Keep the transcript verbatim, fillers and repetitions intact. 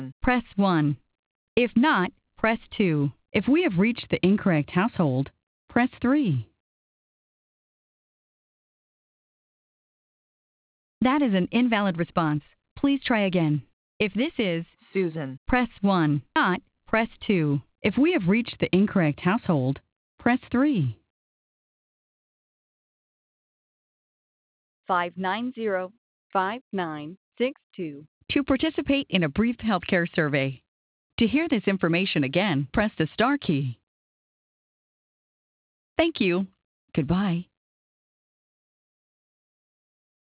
press one. If not, press two. If we have reached the incorrect household, press three. That is an invalid response. Please try again. If this is Susan, press one. Not, press two. If we have reached the incorrect household, press three. five nine zero, five nine six two. To participate in a brief healthcare survey. To hear this information again, press the star key. Thank you. Goodbye.